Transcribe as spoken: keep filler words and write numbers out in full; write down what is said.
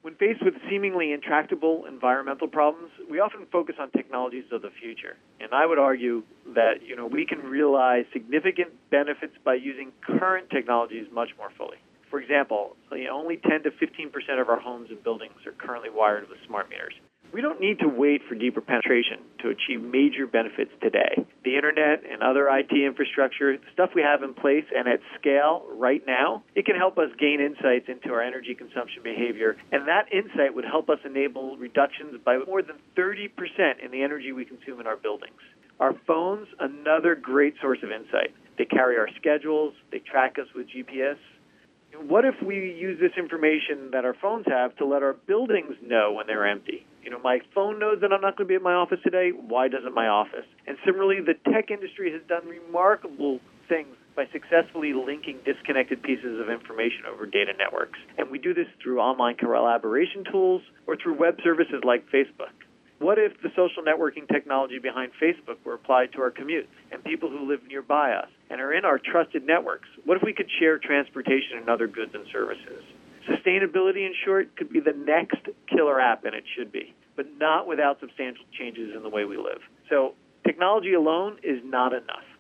When faced with seemingly intractable environmental problems, we often focus on technologies of the future. And I would argue that, you know, we can realize significant benefits by using current technologies much more fully. For example, you know, only ten to fifteen percent of our homes and buildings are currently wired with smart meters. We don't need to wait for deeper penetration to achieve major benefits today. The internet and other I T infrastructure, the stuff we have in place and at scale right now, it can help us gain insights into our energy consumption behavior, and that insight would help us enable reductions by more than thirty percent in the energy we consume in our buildings. Our phones, another great source of insight. They carry our schedules, they track us with G P S. What if we use this information that our phones have to let our buildings know when they're empty? You know, my phone knows that I'm not going to be at my office today. Why doesn't my office? And similarly, the tech industry has done remarkable things by successfully linking disconnected pieces of information over data networks. And we do this through online collaboration tools or through web services like Facebook. What if the social networking technology behind Facebook were applied to our commutes and people who live nearby us and are in our trusted networks? What if we could share transportation and other goods and services? Sustainability, in short, could be the next killer app, and it should be, but not without substantial changes in the way we live. So technology alone is not enough.